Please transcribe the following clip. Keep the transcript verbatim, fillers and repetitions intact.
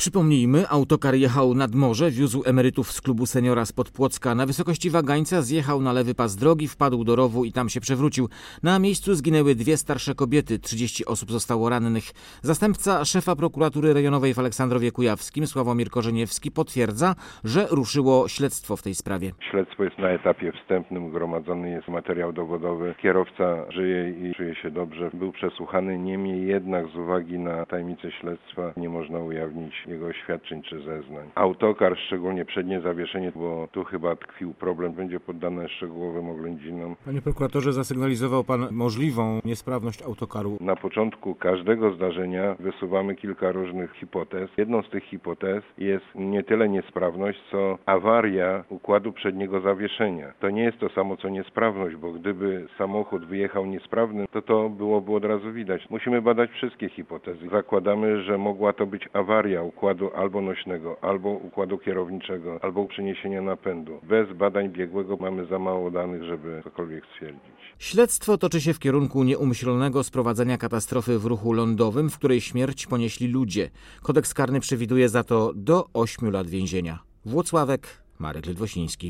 Przypomnijmy, autokar jechał nad morze, wiózł emerytów z klubu seniora spod Płocka. Na wysokości Wagańca zjechał na lewy pas drogi, wpadł do rowu i tam się przewrócił. Na miejscu zginęły dwie starsze kobiety, trzydzieści osób zostało rannych. Zastępca szefa prokuratury rejonowej w Aleksandrowie Kujawskim, Sławomir Korzeniewski, potwierdza, że ruszyło śledztwo w tej sprawie. Śledztwo jest na etapie wstępnym, gromadzony jest materiał dowodowy. Kierowca żyje i czuje się dobrze. Był przesłuchany, niemniej jednak z uwagi na tajemnicę śledztwa nie można ujawnić jego oświadczeń czy zeznań. Autokar, szczególnie przednie zawieszenie, bo tu chyba tkwił problem, będzie poddane szczegółowym oględzinom. Panie prokuratorze, zasygnalizował pan możliwą niesprawność autokaru. Na początku każdego zdarzenia wysuwamy kilka różnych hipotez. Jedną z tych hipotez jest nie tyle niesprawność, co awaria układu przedniego zawieszenia. To nie jest to samo co niesprawność, bo gdyby samochód wyjechał niesprawny, to to byłoby od razu widać. Musimy badać wszystkie hipotezy. Zakładamy, że mogła to być awaria układu albo nośnego, albo układu kierowniczego, albo przeniesienia napędu. Bez badań biegłego mamy za mało danych, żeby cokolwiek stwierdzić. Śledztwo toczy się w kierunku nieumyślnego sprowadzenia katastrofy w ruchu lądowym, w której śmierć ponieśli ludzie. Kodeks karny przewiduje za to do ośmiu lat więzienia. Włocławek, Marek Ledwosiński.